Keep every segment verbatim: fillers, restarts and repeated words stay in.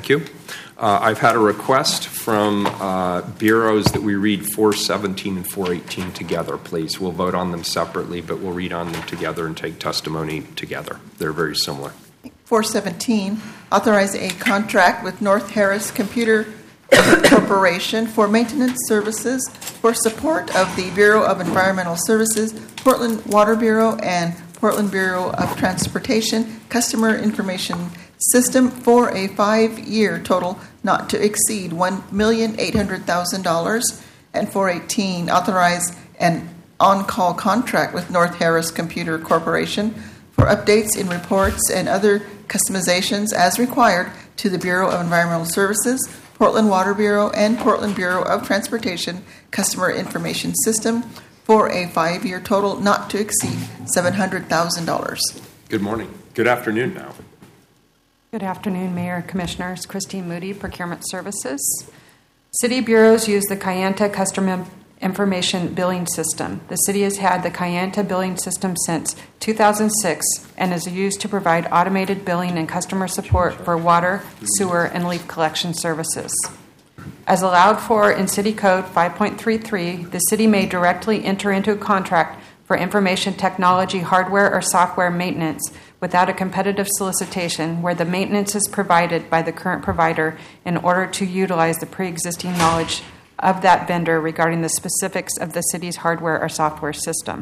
Thank you. Uh, I've had a request from uh, bureaus that we read four seventeen and four eighteen together, please. We'll vote on them separately, but we'll read on them together and take testimony together. They're very similar. four seventeen, authorize a contract with North Harris Computer Corporation for maintenance services for support of the Bureau of Environmental Services, Portland Water Bureau, and Portland Bureau of Transportation Customer Information System for a five-year total not to exceed one million eight hundred thousand dollars. And four eighteen, authorize an on-call contract with North Harris Computer Corporation for updates in reports and other customizations as required to the Bureau of Environmental Services, Portland Water Bureau, and Portland Bureau of Transportation Customer Information System for a five-year total not to exceed seven hundred thousand dollars. Good morning. Good afternoon now. Good afternoon, Mayor, Commissioners. Christine Moody, Procurement Services. City bureaus use the Kayenta Customer Information Billing System. The city has had the Kayenta Billing System since two thousand six and is used to provide automated billing and customer support for water, sewer, and leaf collection services. As allowed for in City Code five point three three, the city may directly enter into a contract for information technology hardware or software maintenance without a competitive solicitation where the maintenance is provided by the current provider in order to utilize the pre-existing knowledge of that vendor regarding the specifics of the city's hardware or software system.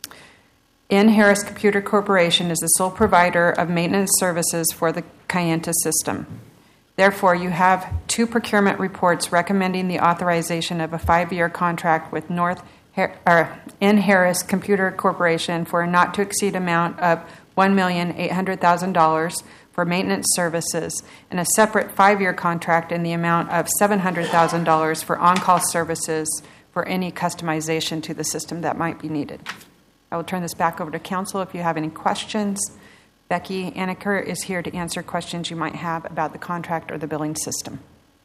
N. Harris Computer Corporation is the sole provider of maintenance services for the Kayenta system. Therefore, you have two procurement reports recommending the authorization of a five-year contract with North or N. Harris Computer Corporation for a not-to-exceed amount of one million eight hundred thousand dollars for maintenance services, and a separate five-year contract in the amount of seven hundred thousand dollars for on-call services for any customization to the system that might be needed. I will turn this back over to Council if you have any questions. Becky Anaker is here to answer questions you might have about the contract or the billing system.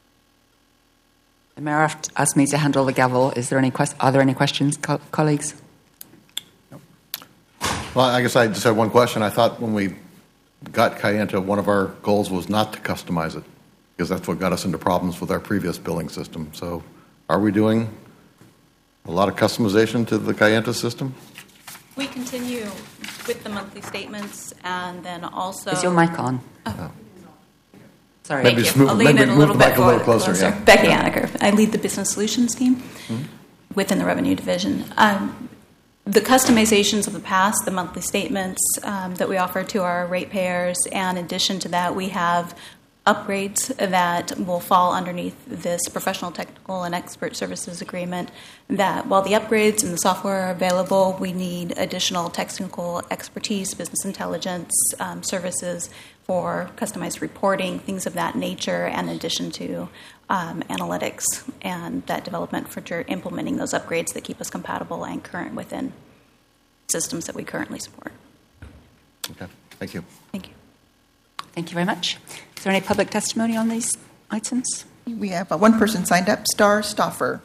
The Mayor asked me to handle the gavel. Is there any que- Are there any questions, co- colleagues? No. Well, I guess I just had one question. I thought when we got Kayenta, one of our goals was not to customize it, because that's what got us into problems with our previous billing system. So are we doing a lot of customization to the Kayenta system? We continue with the monthly statements, and then also... Is your mic on? Oh. Oh. Sorry. Maybe Thank you. Move, I'll lean maybe in a move little the bit mic a little closer. closer. Yeah. Becky yeah. Anaker. I lead the Business Solutions team mm-hmm. within the Revenue Division. Um, the customizations of the past, the monthly statements um, that we offer to our ratepayers, and in addition to that, we have upgrades that will fall underneath this professional, technical, and expert services agreement, that while the upgrades and the software are available, we need additional technical expertise, business intelligence um, services for customized reporting, things of that nature, and in addition to um, analytics and that development for implementing those upgrades that keep us compatible and current within systems that we currently support. Okay, thank you. Thank you. Thank you very much. Is there any public testimony on these items? We have uh, one person signed up, Star Stoffer.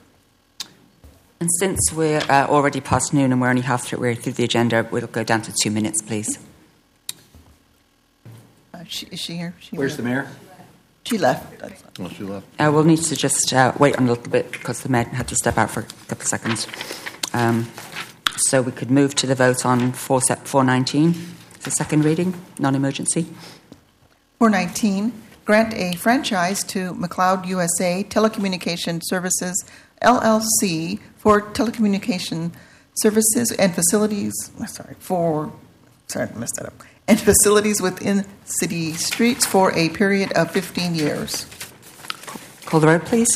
And since we're uh, already past noon and we're only halfway through the agenda, we'll go down to two minutes, please. Uh, she, is she here? She Where's left. the mayor? She left. That's Well, she left. Uh, we'll need to just uh, wait on a little bit because the mayor had to step out for a couple of seconds. Um, so we could move to the vote on four nineteen. It's a second reading, non-emergency. four nineteen, grant a franchise to McLeod U S A Telecommunication Services, L L C, for telecommunication services and facilities, sorry, for, sorry, I messed that up, and facilities within city streets for a period of fifteen years. Call the road, please.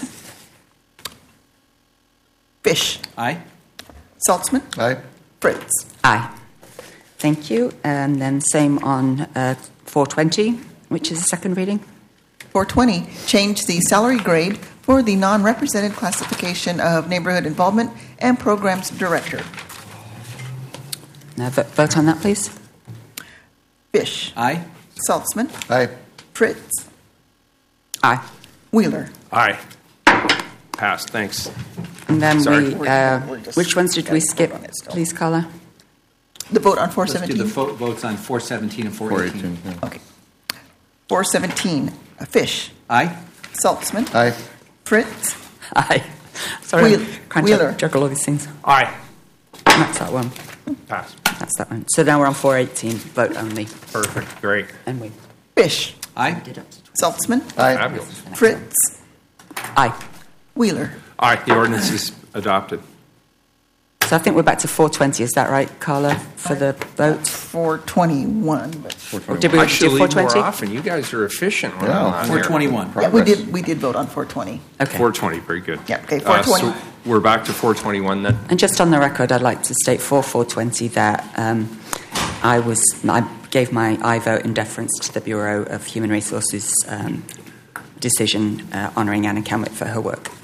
Fish. Aye. Saltzman. Aye. Fritz. Aye. Thank you. And then same on uh, four twenty, which is a second reading. four twenty, change the salary grade for the non-represented classification of neighborhood involvement and programs director. Now v- vote on that, please. Fish. Aye. Saltzman. Aye. Fritz. Aye. Wheeler. Aye. Passed. Thanks. And then Sorry. we, uh, We're just- which ones did we skip, on it still. please, Carla? The vote on four Let's do seventeen. the fo- votes on four seventeen and four eighteen. four eighteen. Yeah. Okay. four seventeen, Fish. Aye. Saltzman. Aye. Fritz. Aye. Sorry, Wheel- can't Wheeler. juggle all these things. Aye. That's that one. Pass. That's that one. So now we're on four eighteen, vote only. Perfect. Great. And we Fish. Aye. did up to Saltzman. Aye. Fabulous. Fritz. Aye. Wheeler. Aye. The ordinance is adopted. So I think we're back to four twenty, is that right, Carla, for the vote? four twenty-one. But Or did we I already should do four leave more twenty? often. You guys are efficient. when Yeah. I'm on four here. twenty-one. yeah, we did we did vote on four twenty. Okay. four twenty. Very good. Yeah, okay, Uh, four twenty. so we're back to four twenty-one then. And just on the record, I'd like to state for four twenty that um, I was I gave my aye vote in deference to the Bureau of Human Resources um, decision uh, honouring Anna Kenwick for her work.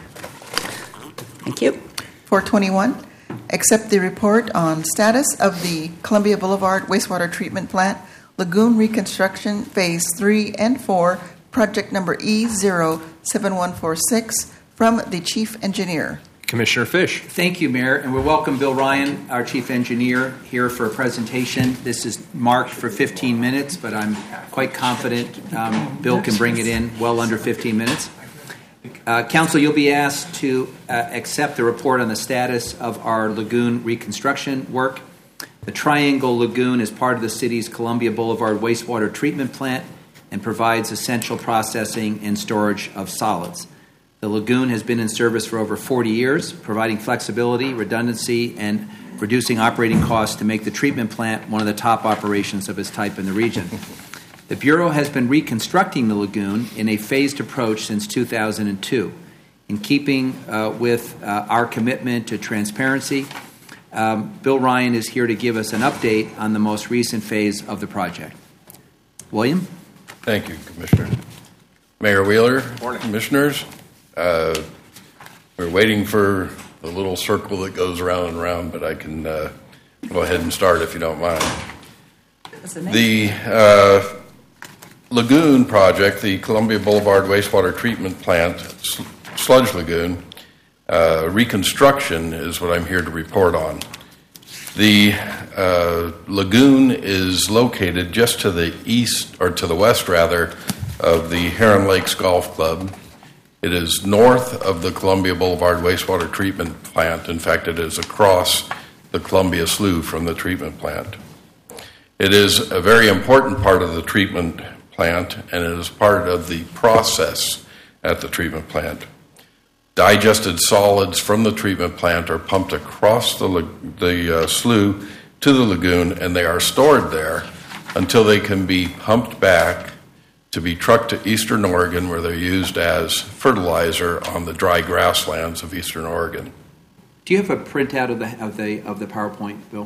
Thank you. four twenty-one, accept the report on status of the Columbia Boulevard wastewater treatment plant lagoon reconstruction phase three and four, project number E zero seven one four six, from the chief engineer. Commissioner Fish. Thank you, Mayor, and we welcome Bill Ryan, our chief engineer, here for a presentation. This is marked for fifteen minutes, but I'm quite confident um, Bill can bring it in well under fifteen minutes. Uh, Council, you'll be asked to uh, accept the report on the status of our lagoon reconstruction work. The Triangle Lagoon is part of the city's Columbia Boulevard wastewater treatment plant and provides essential processing and storage of solids. The lagoon has been in service for over forty years, providing flexibility, redundancy, and reducing operating costs to make the treatment plant one of the top operations of its type in the region. The Bureau has been reconstructing the lagoon in a phased approach since two thousand two. In keeping uh, with uh, our commitment to transparency, um, Bill Ryan is here to give us an update on the most recent phase of the project. William? Thank you, Commissioner. Mayor Wheeler, Morning. Commissioners, uh, we're waiting for the little circle that goes around and around, but I can uh, go ahead and start if you don't mind. What's the name? The uh, Lagoon project, the Columbia Boulevard wastewater treatment plant, sl- sludge lagoon, uh, reconstruction is what I'm here to report on. The uh, lagoon is located just to the east, or to the west rather, of the Heron Lakes Golf Club. It is north of the Columbia Boulevard wastewater treatment plant. In fact, it is across the Columbia Slough from the treatment plant. It is a very important part of the treatment plant, and it is part of the process at the treatment plant. Digested solids from the treatment plant are pumped across the, the uh, slough to the lagoon, and they are stored there until they can be pumped back to be trucked to Eastern Oregon, where they're used as fertilizer on the dry grasslands of Eastern Oregon. Do you have a printout of the of the of the PowerPoint, Bill?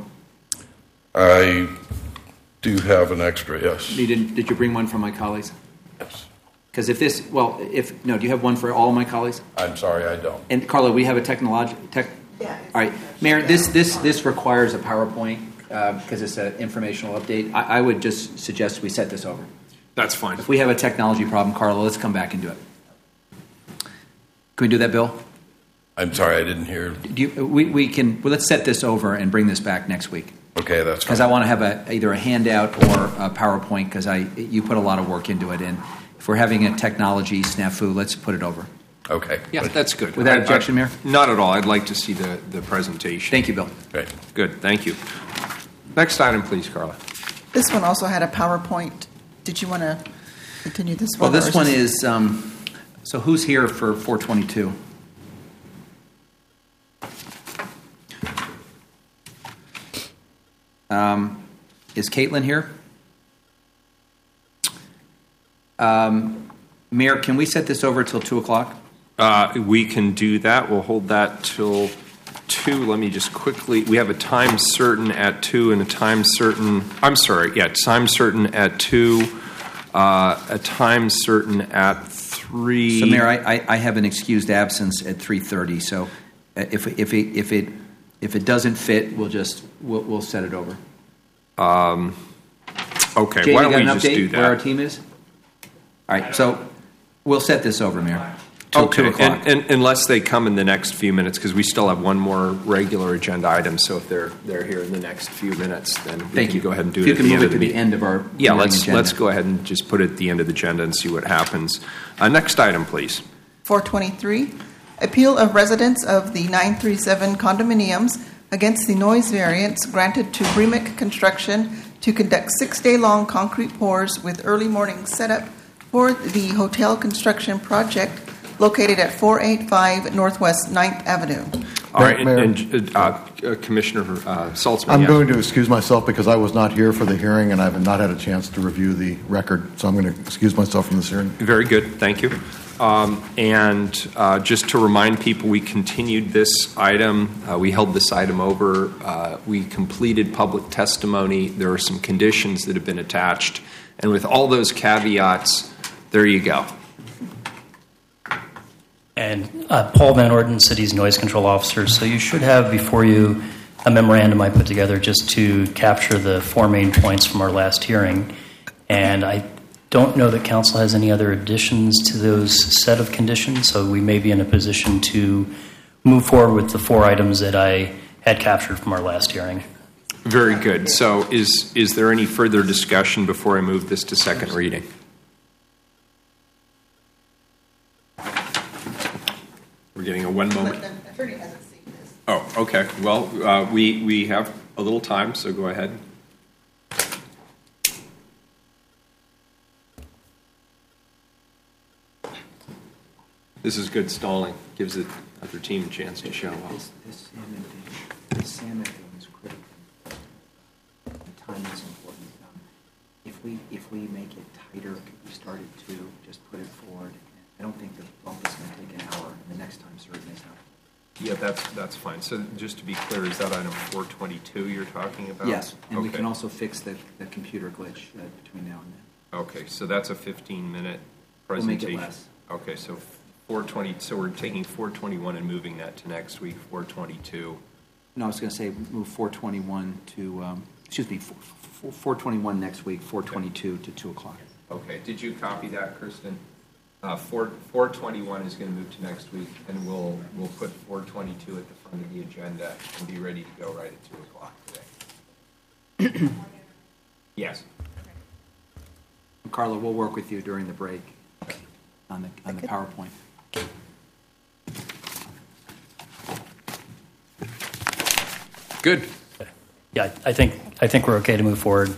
I do have an extra, yes. You didn't, did you bring one from my colleagues? Yes. Because if this, well, if no, do you have one for all of my colleagues? I'm sorry, I don't. And Carla, we have a technology tech. Yeah. All right, Mayor. This this this requires a PowerPoint because uh, it's an informational update. I, I would just suggest we set this over. That's fine. If we have a technology problem, Carla, let's come back and do it. Can we do that, Bill? I'm sorry, I didn't hear. Do you, we we can well, let's set this over and bring this back next week. Okay, that's Because fine. I want to have a, either a handout or a PowerPoint because I you put a lot of work into it. And if we're having a technology snafu, let's put it over. Okay. Yeah, that's good. Without I- objection, I- Mayor? Not at all. I'd like to see the, the presentation. Thank you, Bill. Great. Good. Thank you. Next item, please, Carla. This one also had a PowerPoint. Did you want to continue this Well, one? this or one this- is, um, so who's here for four twenty-two? Um, is Caitlin here? Um, Mayor, can we set this over till two o'clock? Uh, we can do that. We'll hold that till two. Let me just quickly. We have a time certain at two and a time certain. I'm sorry. Yeah, time certain at two. Uh, a time certain at three. So, Mayor, I, I, I have an excused absence at three thirty. So, uh, if if it if it if it doesn't fit, we'll just we'll, we'll set it over. Um, okay. Jay, why you don't got we an just update do where our that? team is? All right. So, we'll set this over, Mayor. till two Okay, o'clock. and, and unless they come in the next few minutes, because we still have one more regular agenda item, so if they're, they're here in the next few minutes, then we Thank can you. go ahead and do If it you at can the move end it of to the the meeting. end of our Yeah, morning let's, agenda. let's go ahead and just put it at the end of the agenda and see what happens. Uh, Next item, please. four twenty-three, appeal of residents of the nine thirty-seven condominiums against the noise variance granted to Bremic Construction to conduct six-day-long concrete pours with early morning setup for the hotel construction project located at four eighty-five Northwest ninth Avenue. All right, Mayor. and, and, uh, uh, Commissioner uh, Saltzman. I'm yes. going to excuse myself because I was not here for the hearing and I have not had a chance to review the record, so I'm going to excuse myself from this hearing. Very good, thank you. Um, and uh, just to remind people, we continued this item. Uh, we held this item over. Uh, we completed public testimony. There are some conditions that have been attached. And with all those caveats, there you go. And uh, Paul Van Orden, City's Noise Control Officer. So you should have before you a memorandum I put together just to capture the four main points from our last hearing. And I don't know that Council has any other additions to those set of conditions, so we may be in a position to move forward with the four items that I had captured from our last hearing. Very good. So is, is there any further discussion before I move this to second reading? We're getting a one moment. But the attorney hasn't seen this. Oh, okay. Well, uh, we, we have a little time, so go ahead. This is good stalling. Gives the other team a chance to show up. This, this salmon thing, this salmon thing is critical. The time is important. Um, If we, if we make it tighter, we start at two, just put it forward. I don't think the bump is going to take an hour, and the next time certainly is not. Yeah, that's, that's fine. So just to be clear, is that item four twenty-two you're talking about? Yes, and we Okay. can also fix the, the computer glitch uh, between now and then. Okay, so that's a fifteen-minute We'll make presentation. it less. Okay, so four twenty, so we're taking four twenty-one and moving that to next week, four twenty-two. No, I was going to say move four twenty-one to, um, excuse me, four twenty-one next week, four twenty-two to two o'clock. Okay, did you copy that, Kristen? Uh, four, four twenty-one is going to move to next week, and we'll, we'll put four twenty-two at the front of the agenda and be ready to go right at two o'clock today. Yes. Carla, we'll work with you during the break on the, on the Okay. PowerPoint. Good. Yeah, I think I think we're okay to move forward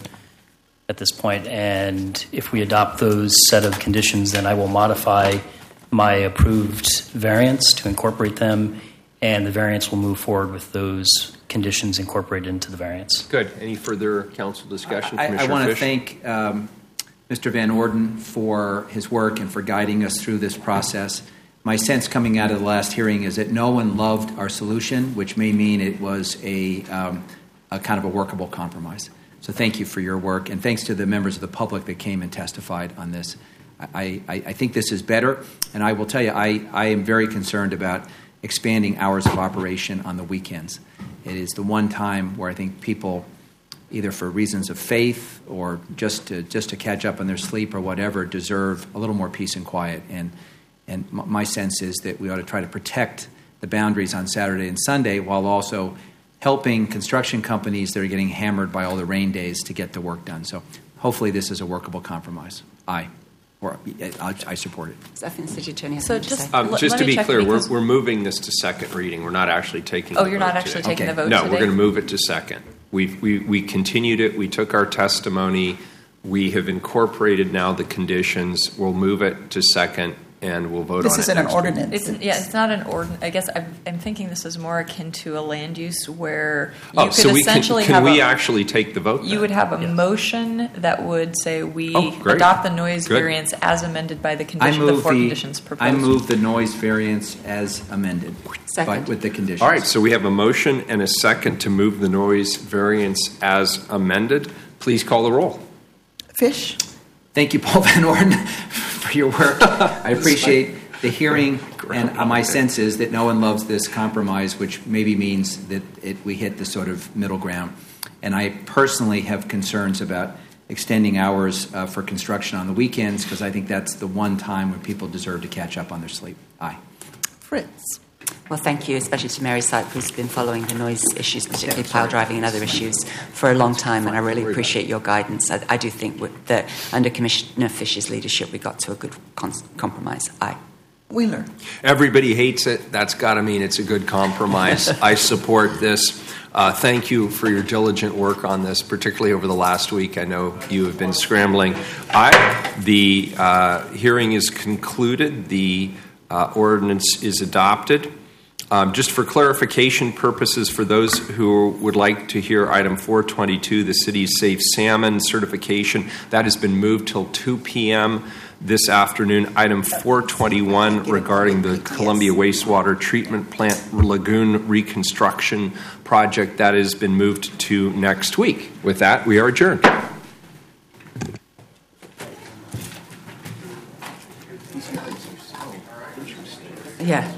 at this point. And if we adopt those set of conditions, then I will modify my approved variance to incorporate them, and the variance will move forward with those conditions incorporated into the variance. Good. Any further council discussion? I, I Commissioner want to Fish? thank um, Mister Van Orden for his work and for guiding us through this process. My sense coming out of the last hearing is that no one loved our solution, which may mean it was a, um, a kind of a workable compromise. So thank you for your work, and thanks to the members of the public that came and testified on this. I, I, I think this is better, and I will tell you, I, I am very concerned about expanding hours of operation on the weekends. It is the one time where I think people, either for reasons of faith or just to just to catch up on their sleep or whatever, deserve a little more peace and quiet. And and m- my sense is that we ought to try to protect the boundaries on Saturday and Sunday while also helping construction companies that are getting hammered by all the rain days to get the work done. So hopefully this is a workable compromise. Aye. Or I, I support it. Stephanie, City Attorney, has So something to just- say. Um, Let- just let to me be check clear, we're, because- we're moving this to second reading. We're not actually taking Oh, the you're vote not actually today. taking the vote No, today? we're going to move it to second. We've, we, we continued it. We took our testimony. We have incorporated now the conditions. We'll move it to second, and we'll vote This on it isn't an next week. ordinance. It's, yeah, it's not an ordinance. I guess I'm, I'm thinking this is more akin to a land use where you Oh, could so we can, essentially can have we a, actually take the vote you then? would have a motion that would say we Oh, great. adopt the noise Good. variance as amended by the I condition, the move four the conditions proposed. I move the noise variance as amended, Second. but with the conditions. All right, so we have a motion and a second to move the noise variance as amended. Please call the roll. Fish, Thank you, Paul Van Orden, for your work. I appreciate the hearing, and uh, my sense is that no one loves this compromise, which maybe means that it, we hit the sort of middle ground. And I personally have concerns about extending hours uh, for construction on the weekends, because I think that's the one time when people deserve to catch up on their sleep. Aye. Fritz. Well, thank you, especially to Mary Sype, who's been following the noise issues, particularly plough driving and other issues, for a long time, and I really appreciate your guidance. I, I do think with that under Commissioner Fish's leadership, we got to a good con- compromise. Aye. Wheeler. Everybody hates it. That's got to mean it's a good compromise. I support this. Uh, thank you for your diligent work on this, particularly over the last week. I know you have been scrambling. I, the uh, hearing is concluded. The uh, ordinance is adopted. Um, just for clarification purposes, for those who would like to hear item four twenty-two, the city's safe salmon certification, that has been moved till two p.m. this afternoon. Item four twenty-one regarding the Columbia Wastewater Treatment Plant Lagoon Reconstruction Project, that has been moved to next week. With that, we are adjourned. Yeah.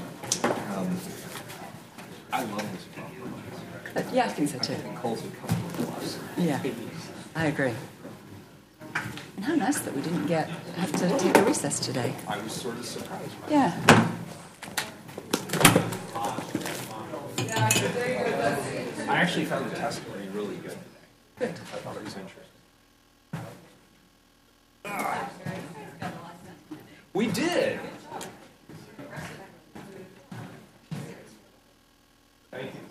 I love this problem. Yeah, I think so too. Yeah, I agree. And how nice that we didn't get have to take a recess today. I was sort of surprised. Yeah. I actually found the testimony really good. Good. I thought it was interesting. We did. Thank you.